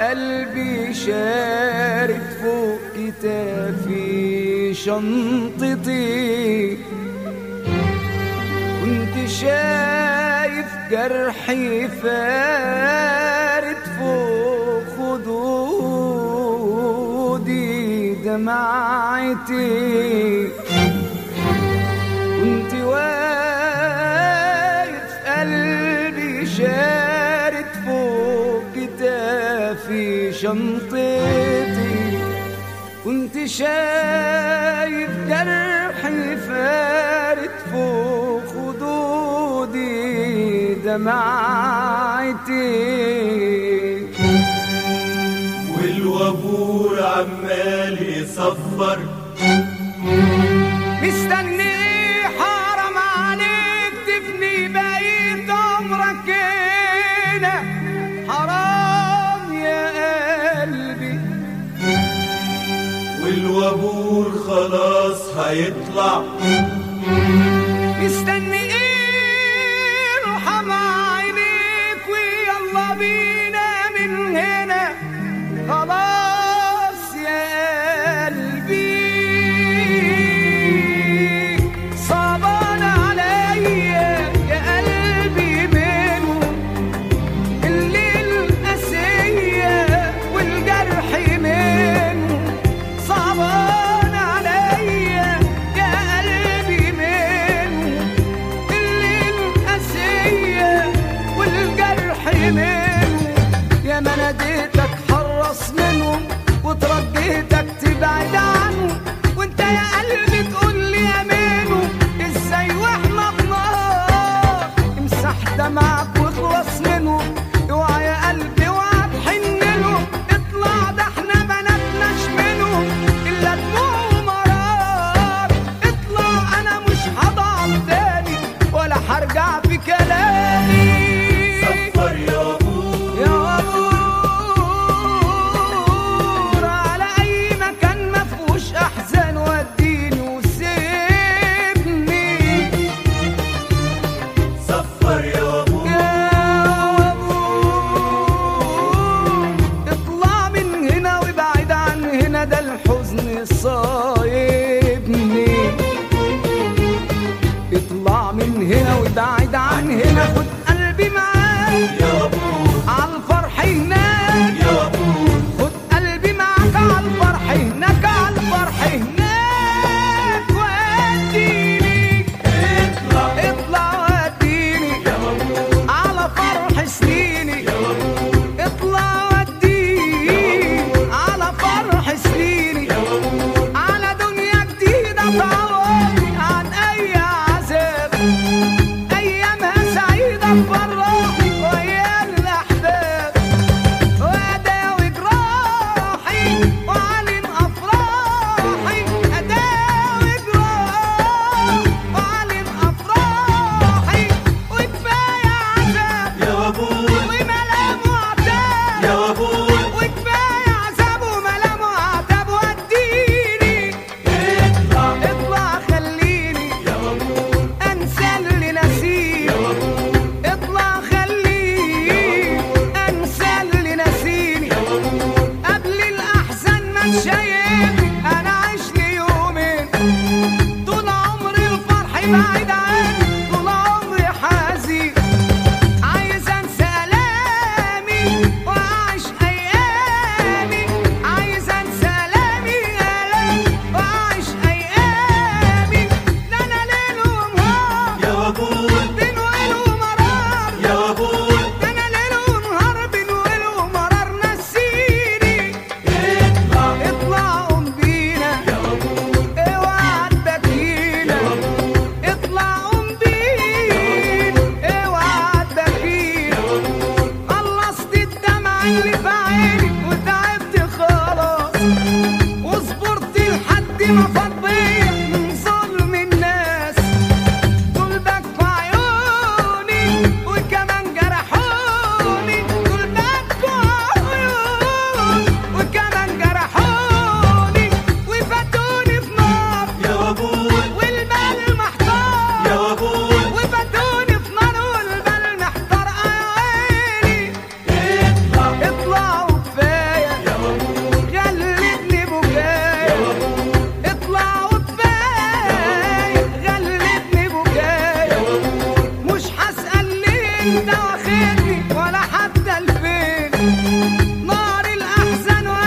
قلبي شارد فوق كتافي شنطتي، كنت شايف جرحي فارد فوق خدودي دمعتي، كنت واقف قلبي شارد فوق كتافي شنطتي، كنت شايف جرحي فارد فوق خدودي دمعتي، والوابور عمال يصفر مستني حرام عليك تفني بقيت عمرك هنا، حرام يا قلبي، والوابور خلاص هيطلع مستني ارحم عينيك ويلا بينا من هنا، خلاص يا قلبي صعبان عليا يا قلبي منه الليل قاسية والجرح منه، صعبان عليا يا قلبي منه الليل قاسية والجرح منه، يا ما ناديتك حرص منهم وترجيتك تبعد عنه، وانت يا قلبي تقول لي امانه ازاي واحنا في نار، امسح دمعك واخلص منه، اوعى يا قلبي اوعى تحن له، اطلع ده احنا ما نبناش منه الا دموع ومرار، اطلع انا مش هضعف تاني ولا هرجع في كلامي، صفر يا ابوي يا وابور على اي مكان ما فيهوش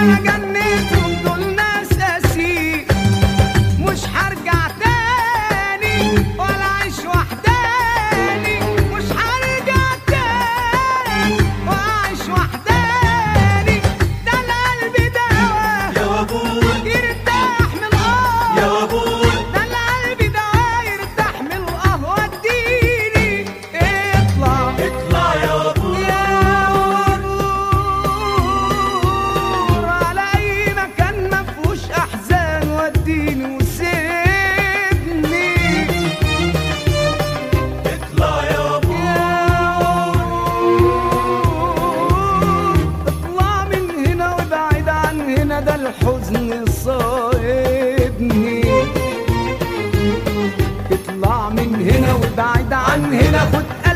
انا جنيتهم دول ناس اسير، مش هرجع تاني ولا اعيش وحداني، مش هرجع تاني ولا اعيش وحداني. ده القلب دواء يا وابور يرتاح من القهر، يا وابور ده القلب دواء يرتاح من القهر. وديني اطلع اطلع يا وابور يا وابور على اي مكان ما فيهوش احزان، وديني وسيبني. اطلع يا وابور اطلع من هنا وابعد عن هنا، ده الحزن صايبني. اطلع من هنا وابعد عن هنا، خد